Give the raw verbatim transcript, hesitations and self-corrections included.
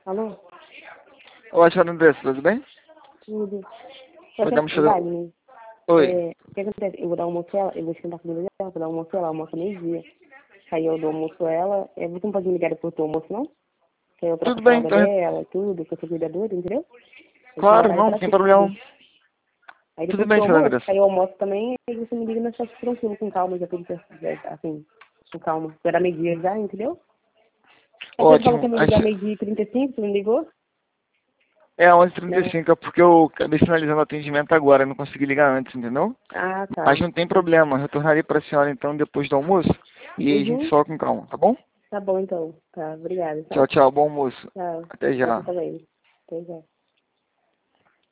Alô? Oi, senhora Andressa, tudo bem? Tudo. Podemos fazer... Wagner, Oi. é, o que acontece? Eu vou dar almoço a ela, eu vou esquentar a comida dela, vou dar almoço a ela, almoço meio-dia. Aí eu dou almoço a ela, é, você não pode me ligar depois do almoço, não? Que aí eu troco Tudo a bem, fralda então... dela, tudo, que eu sou cuidadora, entendeu? Eu tenho Claro, horário não, pra sem tudo. problema. Aí Tudo depois bem, do senhora almoço, Andressa. aí eu almoço também, aí você me liga nessa tranquilo, com calma, já tudo certo, assim, com calma. Vai dar meio-dia já, entendeu? Aí você falou que Ótimo. ia me Aí ligar cê- meio-dia e trinta e cinco, você me ligou? É onze e trinta e Não. cinco, é porque eu acabei finalizando o atendimento agora, eu não consegui ligar antes, entendeu? Ah, Mas tá. não tem problema, eu retornarei para a senhora então depois do almoço e aí a gente Uhum. fala com calma, tá bom? Tá bom, então. Tá, obrigada, tá? Tchau, tchau, bom almoço. Tchau. Até Você já. também. Até já.